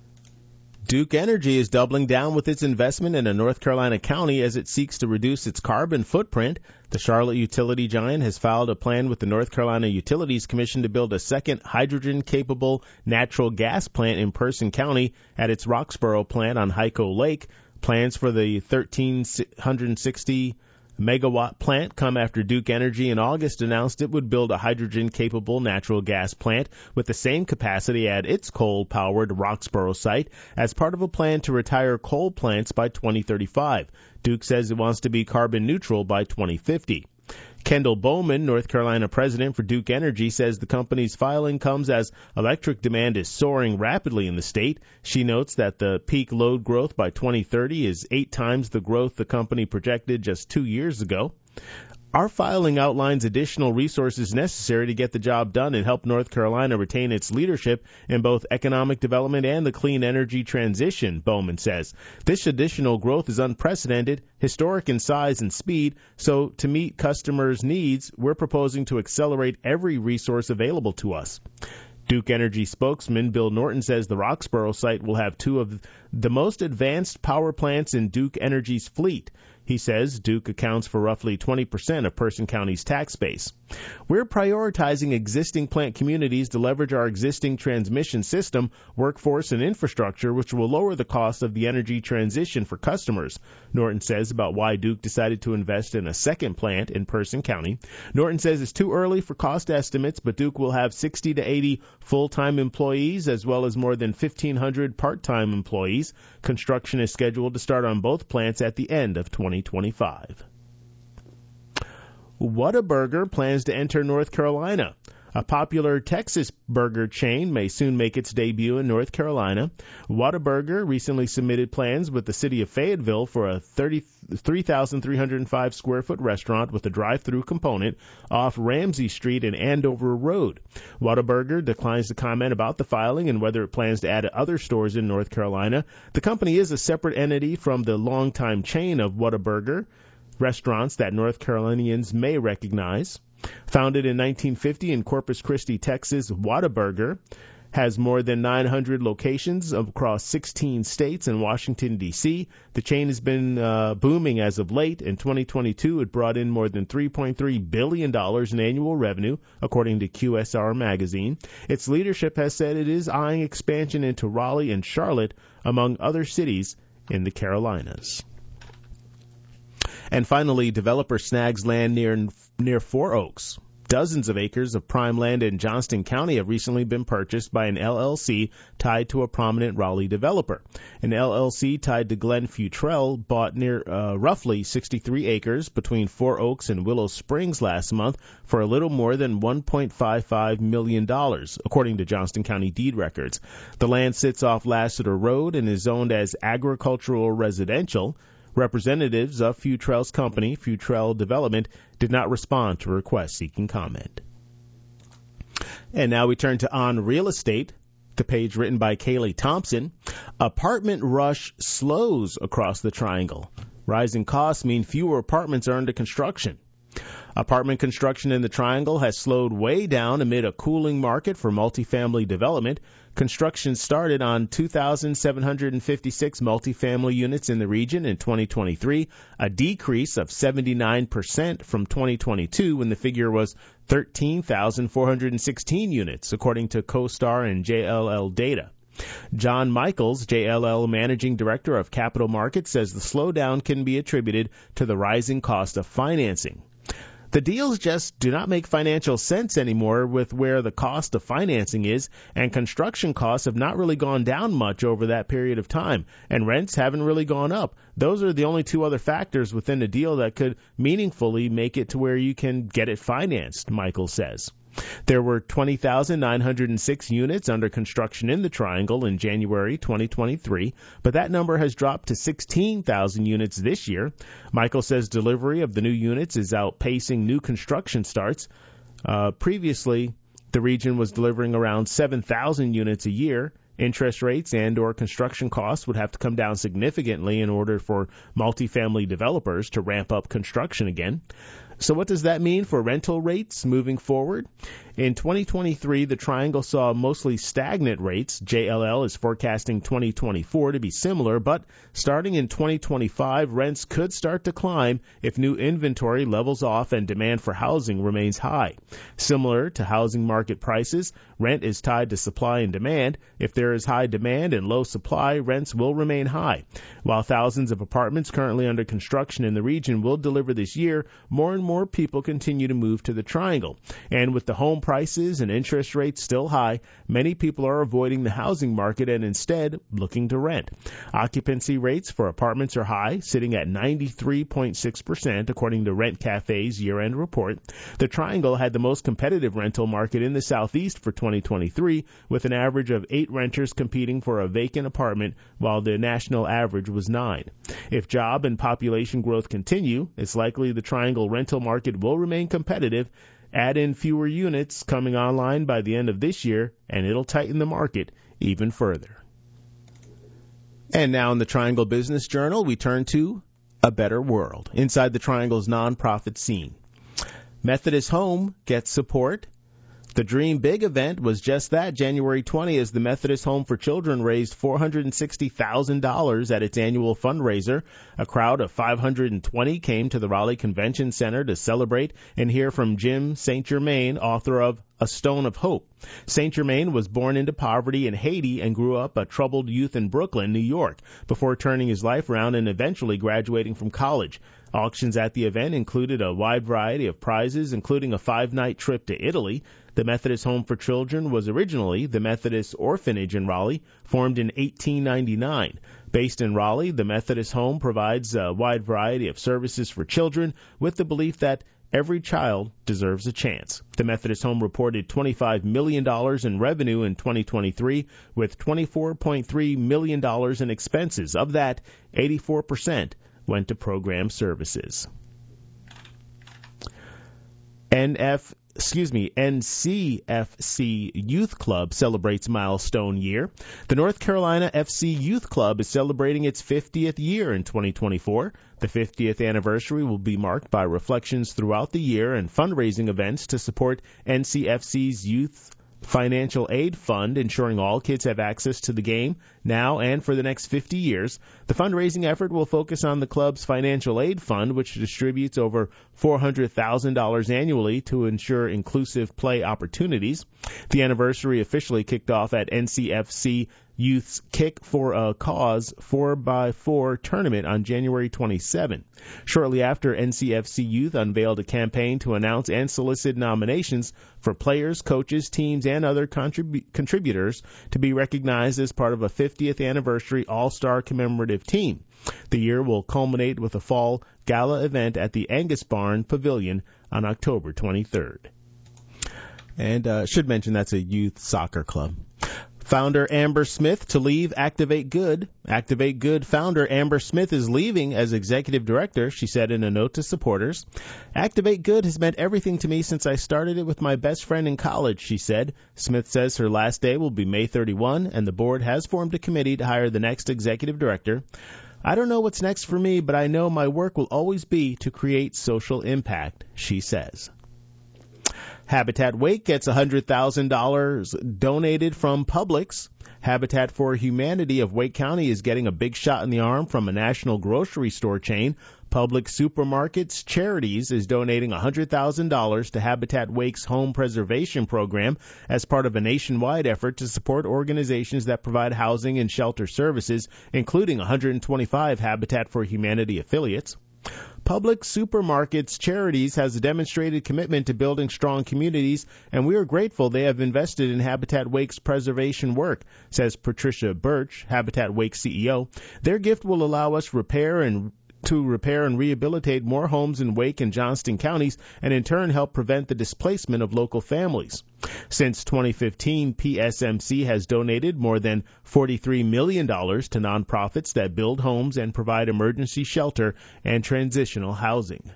Duke Energy is doubling down with its investment in a North Carolina county as it seeks to reduce its carbon footprint. The Charlotte utility giant has filed a plan with the North Carolina Utilities Commission to build a second hydrogen-capable natural gas plant in Person County at its Roxborough plant on Hyco Lake. Plans for the one thousand three hundred sixty megawatt plant come after Duke Energy in August announced it would build a hydrogen-capable natural gas plant with the same capacity at its coal-powered Roxborough site as part of a plan to retire coal plants by twenty thirty-five. Duke says it wants to be carbon neutral by twenty fifty. Kendall Bowman, North Carolina president for Duke Energy, says the company's filing comes as electric demand is soaring rapidly in the state. She notes that the peak load growth by twenty thirty is eight times the growth the company projected just two years ago. Our filing outlines additional resources necessary to get the job done and help North Carolina retain its leadership in both economic development and the clean energy transition, Bowman says. This additional growth is unprecedented, historic in size and speed, so to meet customers' needs, we're proposing to accelerate every resource available to us. Duke Energy spokesman Bill Norton says the Roxborough site will have two of the most advanced power plants in Duke Energy's fleet. He says Duke accounts for roughly twenty percent of Person County's tax base. We're prioritizing existing plant communities to leverage our existing transmission system, workforce, and infrastructure, which will lower the cost of the energy transition for customers, Norton says about why Duke decided to invest in a second plant in Person County. Norton says it's too early for cost estimates, but Duke will have sixty to eighty full-time employees as well as more than fifteen hundred part-time employees. Construction is scheduled to start on both plants at the end of twenty twenty-five. Whataburger plans to enter North Carolina. A popular Texas burger chain may soon make its debut in North Carolina. Whataburger recently submitted plans with the city of Fayetteville for a three thousand three hundred five square foot restaurant with a drive-through component off Ramsey Street and Andover Road. Whataburger declines to comment about the filing and whether it plans to add other stores in North Carolina. The company is a separate entity from the longtime chain of Whataburger restaurants that North Carolinians may recognize. Founded in nineteen fifty in Corpus Christi, Texas, Whataburger has more than nine hundred locations across sixteen states and Washington, D C. The chain has been uh, booming as of late. In twenty twenty-two, it brought in more than three point three billion dollars in annual revenue, according to Q S R magazine. Its leadership has said it is eyeing expansion into Raleigh and Charlotte, among other cities in the Carolinas. And finally, developer snags land near near Four Oaks. Dozens of acres of prime land in Johnston County have recently been purchased by an L L C tied to a prominent Raleigh developer. An L L C tied to Glenn Futrell bought near uh, roughly sixty-three acres between Four Oaks and Willow Springs last month for a little more than one point five five million dollars, according to Johnston County deed records. The land sits off Lassiter Road and is zoned as agricultural residential. Representatives of Futrell's company, Futrell Development, did not respond to requests seeking comment. And now we turn to On Real Estate, the page written by Kaylee Thompson. Apartment rush slows across the Triangle. Rising costs mean fewer apartments are under construction. Apartment construction in the Triangle has slowed way down amid a cooling market for multifamily development. Construction started on two thousand seven hundred fifty-six multifamily units in the region in twenty twenty-three, a decrease of seventy-nine percent from twenty twenty-two when the figure was thirteen thousand four hundred sixteen units, according to CoStar and J L L data. John Michaels, J L L Managing Director of Capital Markets, says the slowdown can be attributed to the rising cost of financing. The deals just do not make financial sense anymore with where the cost of financing is, and construction costs have not really gone down much over that period of time, and rents haven't really gone up. Those are the only two other factors within a deal that could meaningfully make it to where you can get it financed, Michael says. There were twenty thousand nine hundred six units under construction in the Triangle in January twenty twenty-three, but that number has dropped to sixteen thousand units this year. Michael says delivery of the new units is outpacing new construction starts. Uh, previously, the region was delivering around seven thousand units a year. Interest rates and or construction costs would have to come down significantly in order for multifamily developers to ramp up construction again. So what does that mean for rental rates moving forward? In twenty twenty-three, the Triangle saw mostly stagnant rates. J L L is forecasting twenty twenty-four to be similar, but starting in twenty twenty-five, rents could start to climb if new inventory levels off and demand for housing remains high. Similar to housing market prices, rent is tied to supply and demand. If there is high demand and low supply, rents will remain high. While thousands of apartments currently under construction in the region will deliver this year, more and more people continue to move to the Triangle. And with the home prices and interest rates still high, many people are avoiding the housing market and instead looking to rent. Occupancy rates for apartments are high, sitting at ninety-three point six percent, according to Rent Cafe's year-end report. The Triangle had the most competitive rental market in the Southeast for twenty twenty-three, with an average of eight renters competing for a vacant apartment, while the national average was nine. If job and population growth continue, it's likely the Triangle rental market will remain competitive. Add in fewer units coming online by the end of this year, and it'll tighten the market even further. And now in the Triangle Business Journal, we turn to A Better World, inside the Triangle's nonprofit scene. Methodist Home gets support. The Dream Big event was just that. January twentieth, as the Methodist Home for Children raised four hundred sixty thousand dollars at its annual fundraiser. A crowd of five hundred twenty came to the Raleigh Convention Center to celebrate and hear from Jim Saint Germain, author of A Stone of Hope. Saint Germain was born into poverty in Haiti and grew up a troubled youth in Brooklyn, New York, before turning his life around and eventually graduating from college. Auctions at the event included a wide variety of prizes, including a five-night trip to Italy. The Methodist Home for Children was originally the Methodist Orphanage in Raleigh, formed in eighteen ninety-nine. Based in Raleigh, the Methodist Home provides a wide variety of services for children with the belief that every child deserves a chance. The Methodist Home reported twenty-five million dollars in revenue in twenty twenty-three, with twenty-four point three million dollars in expenses. Of that, eighty-four percent went to program services. N F Excuse me, N C F C Youth Club celebrates milestone year. The North Carolina F C Youth Club is celebrating its fiftieth year in twenty twenty-four. The fiftieth anniversary will be marked by reflections throughout the year and fundraising events to support N C F C's youth financial aid fund ensuring all kids have access to the game now and for the next fifty years. The fundraising effort will focus on the club's financial aid fund, which distributes over four hundred thousand dollars annually to ensure inclusive play opportunities. The anniversary officially kicked off at N C F C Youth's Kick for a Cause four by four tournament on January twenty-seventh. Shortly after, N C F C Youth unveiled a campaign to announce and solicit nominations for players, coaches, teams, and other contrib- contributors to be recognized as part of a fiftieth anniversary All-Star commemorative team. The year will culminate with a fall gala event at the Angus Barn Pavilion on October twenty-third. And uh, should mention that's a youth soccer club. Founder Amber Smith to leave Activate Good. Activate Good founder Amber Smith is leaving as executive director, she said in a note to supporters. Activate Good has meant everything to me since I started it with my best friend in college, she said. Smith says her last day will be May thirty-first, and the board has formed a committee to hire the next executive director. I don't know what's next for me, but I know my work will always be to create social impact, she says. Habitat Wake gets one hundred thousand dollars donated from Publix. Habitat for Humanity of Wake County is getting a big shot in the arm from a national grocery store chain. Public Supermarkets Charities is donating one hundred thousand dollars to Habitat Wake's home preservation program as part of a nationwide effort to support organizations that provide housing and shelter services, including one hundred twenty-five Habitat for Humanity affiliates. Public Supermarkets Charities has a demonstrated commitment to building strong communities, and we are grateful they have invested in Habitat Wake's preservation work, says Patricia Birch, Habitat Wake C E O. Their gift will allow us repair and to repair and rehabilitate more homes in Wake and Johnston counties, and in turn help prevent the displacement of local families. Since twenty fifteen, P S M C has donated more than forty-three million dollars to nonprofits that build homes and provide emergency shelter and transitional housing.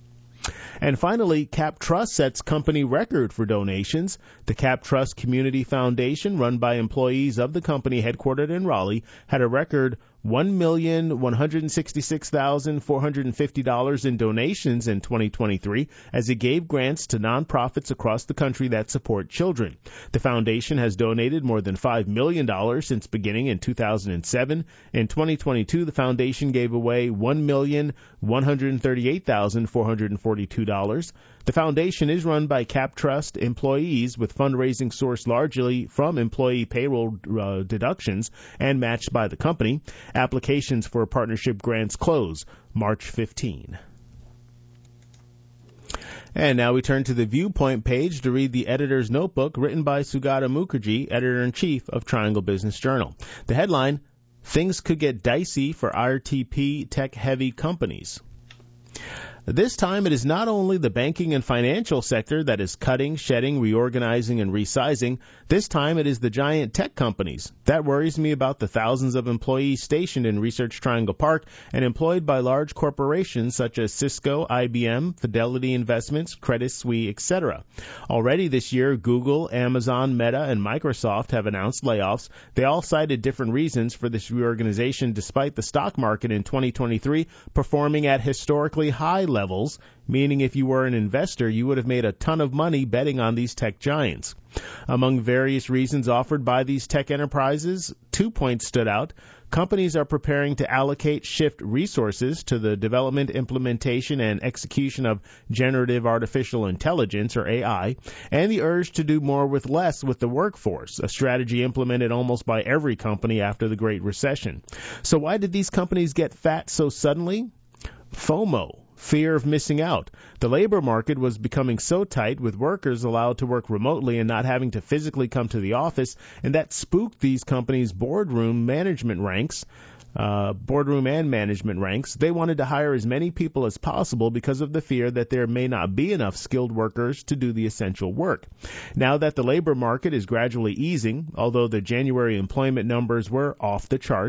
And finally, Cap Trust sets company record for donations. The Cap Trust Community Foundation, run by employees of the company headquartered in Raleigh, had a record one million one hundred sixty-six thousand four hundred fifty dollars in donations in twenty twenty-three as it gave grants to nonprofits across the country that support children. The foundation has donated more than five million dollars since beginning in two thousand seven. In twenty twenty-two, the foundation gave away one million one hundred thirty-eight thousand four hundred forty-two dollars. The foundation is run by Cap Trust employees with fundraising sourced largely from employee payroll uh, deductions and matched by the company. Applications for partnership grants close March fifteenth. And now we turn to the Viewpoint page to read the editor's notebook written by Sugata Mukherjee, editor-in-chief of Triangle Business Journal. The headline, Things Could Get Dicey for R T P Tech-Heavy Companies. This time, it is not only the banking and financial sector that is cutting, shedding, reorganizing, and resizing. This time, it is the giant tech companies. That worries me about the thousands of employees stationed in Research Triangle Park and employed by large corporations such as Cisco, I B M, Fidelity Investments, Credit Suisse, et cetera. Already this year, Google, Amazon, Meta, and Microsoft have announced layoffs. They all cited different reasons for this reorganization, despite the stock market in twenty twenty-three performing at historically high levels, meaning if you were an investor, you would have made a ton of money betting on these tech giants. Among various reasons offered by these tech enterprises, two points stood out. Companies are preparing to allocate shift resources to the development, implementation, and execution of generative artificial intelligence, or A I, and the urge to do more with less with the workforce, a strategy implemented almost by every company after the Great Recession. So why did these companies get fat so suddenly? FOMO. Fear of missing out. The labor market was becoming so tight, with workers allowed to work remotely and not having to physically come to the office, and that spooked these companies' boardroom management ranks, uh, boardroom and management ranks. They wanted to hire as many people as possible because of the fear that there may not be enough skilled workers to do the essential work. Now that the labor market is gradually easing, although the January employment numbers were off the charts,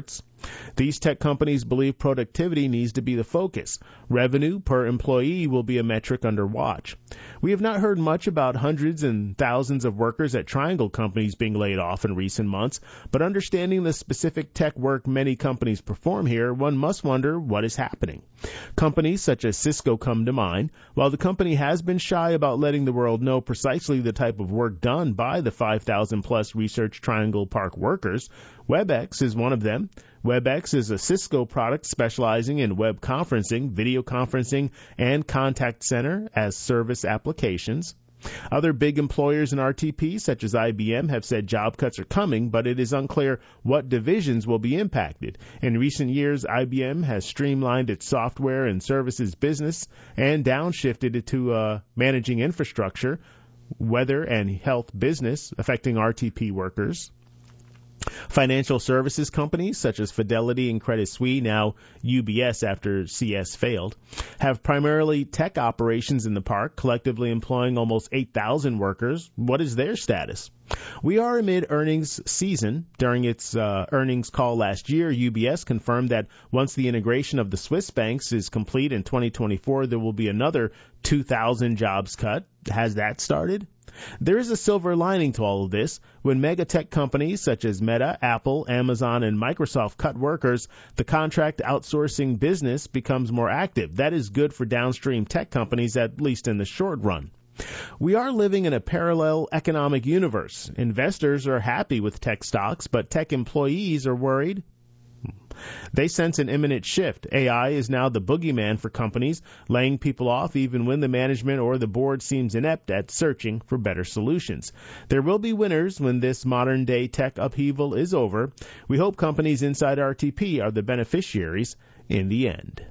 These tech companies believe productivity needs to be the focus. Revenue per employee will be a metric under watch. We have not heard much about hundreds and thousands of workers at Triangle companies being laid off in recent months, but understanding the specific tech work many companies perform here, one must wonder what is happening. Companies such as Cisco come to mind. While the company has been shy about letting the world know precisely the type of work done by the five thousand plus Research Triangle Park workers, WebEx is one of them. WebEx is a Cisco product specializing in web conferencing, video conferencing, and contact center as service applications. Other big employers in R T P, such as I B M, have said job cuts are coming, but it is unclear what divisions will be impacted. In recent years, I B M has streamlined its software and services business and downshifted it to uh, managing infrastructure, weather, and health business, affecting R T P workers. Financial services companies such as Fidelity and Credit Suisse, now U B S after C S failed, have primarily tech operations in the park, collectively employing almost eight thousand workers. What is their status? We are amid earnings season. During its uh, earnings call last year, U B S confirmed that once the integration of the Swiss banks is complete in twenty twenty-four, there will be another two thousand jobs cut. Has that started? There is a silver lining to all of this. When mega tech companies such as Meta, Apple, Amazon, and Microsoft cut workers, the contract outsourcing business becomes more active. That is good for downstream tech companies, at least in the short run. We are living in a parallel economic universe. Investors are happy with tech stocks, but tech employees are worried. They sense an imminent shift. A I is now the boogeyman for companies, laying people off even when the management or the board seems inept at searching for better solutions. There will be winners when this modern-day tech upheaval is over. We hope companies inside R T P are the beneficiaries in the end.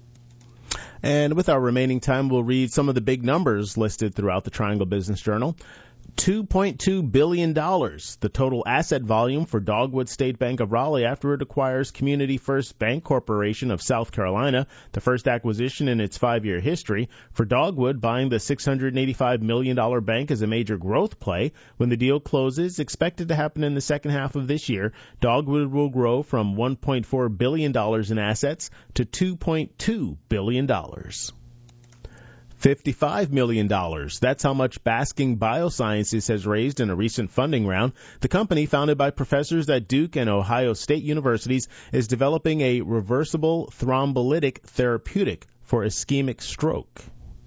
And with our remaining time, we'll read some of the big numbers listed throughout the Triangle Business Journal. two point two billion dollars, the total asset volume for Dogwood State Bank of Raleigh after it acquires Community First Bank Corporation of South Carolina, the first acquisition in its five-year history. For Dogwood, buying the six hundred eighty-five million dollars bank is a major growth play. When the deal closes, expected to happen in the second half of this year, Dogwood will grow from one point four billion dollars in assets to two point two billion dollars. fifty-five million dollars. That's how much Basking Biosciences has raised in a recent funding round. The company, founded by professors at Duke and Ohio State Universities, is developing a reversible thrombolytic therapeutic for ischemic stroke.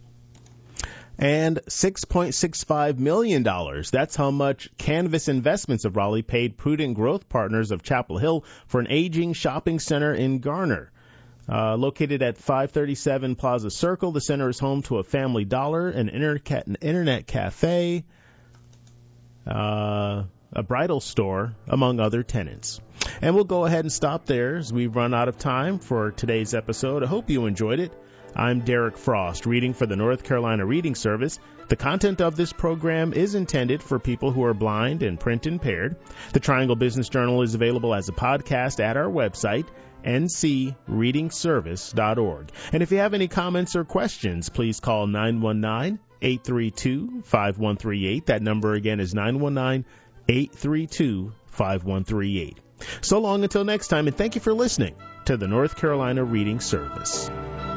And six point six five million dollars. That's how much Canvas Investments of Raleigh paid Prudent Growth Partners of Chapel Hill for an aging shopping center in Garner. Uh, located at five thirty-seven Plaza Circle, the center is home to a Family Dollar, an internet, an internet cafe, uh, a bridal store, among other tenants. And we'll go ahead and stop there as we've run out of time for today's episode. I hope you enjoyed it. I'm Derek Frost, reading for the North Carolina Reading Service. The content of this program is intended for people who are blind and print impaired. The Triangle Business Journal is available as a podcast at our website, n c reading service dot org. And if you have any comments or questions, please call nine one nine, eight three two, five one three eight. That number again is nine one nine, eight three two, five one three eight. So long until next time, and thank you for listening to the North Carolina Reading Service.